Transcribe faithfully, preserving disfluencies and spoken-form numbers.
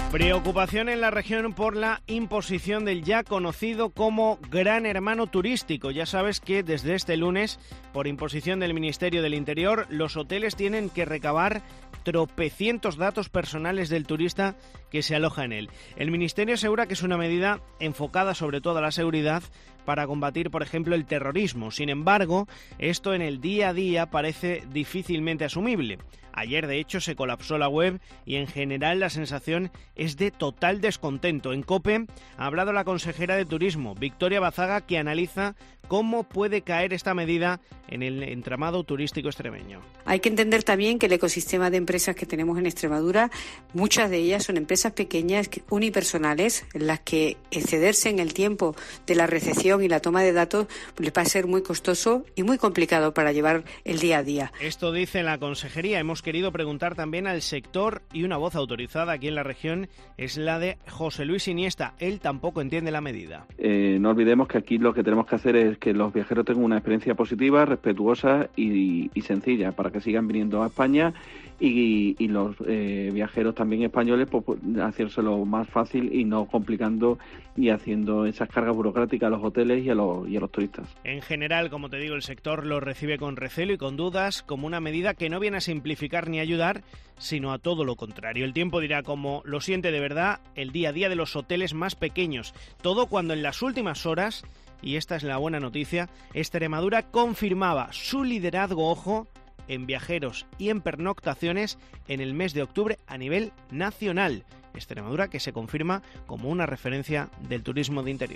Preocupación en la región por la imposición del ya conocido como Gran Hermano Turístico. Ya sabes que desde este lunes, por imposición del Ministerio del Interior, los hoteles tienen que recabar tropecientos datos personales del turista que se aloja en él. El Ministerio asegura que es una medida enfocada sobre todo a la seguridad para combatir, por ejemplo, el terrorismo. Sin embargo, esto en el día a día parece difícilmente asumible. Ayer, de hecho, se colapsó la web y en general la sensación es de total descontento. En COPE ha hablado la consejera de Turismo, Victoria Bazaga, que analiza cómo puede caer esta medida en el entramado turístico extremeño. Hay que entender también que el ecosistema de empresas que tenemos en Extremadura, muchas de ellas son empresas pequeñas, unipersonales, en las que excederse en el tiempo de la recepción y la toma de datos les va a ser muy costoso y muy complicado para llevar el día a día. Esto dice la consejería. Hemos querido preguntar también al sector y una voz autorizada aquí en la región es la de José Luis Iniesta. Él tampoco entiende la medida. Eh, no olvidemos que aquí lo que tenemos que hacer es que los viajeros tengan una experiencia positiva, respetuosa y, y sencilla para que sigan viniendo a España y, y los eh, viajeros también españoles pues, hacérselo más fácil y no complicando y haciendo esas cargas burocráticas a los hoteles y a los, y a los turistas. En general, como te digo, el sector lo recibe con recelo y con dudas como una medida que no viene a simplificar ni ayudar, sino a todo lo contrario. El tiempo dirá cómo lo siente de verdad el día a día de los hoteles más pequeños. Todo cuando en las últimas horas, y esta es la buena noticia, Extremadura confirmaba su liderazgo, ojo, en viajeros y en pernoctaciones en el mes de octubre a nivel nacional. Extremadura que se confirma como una referencia del turismo de interior.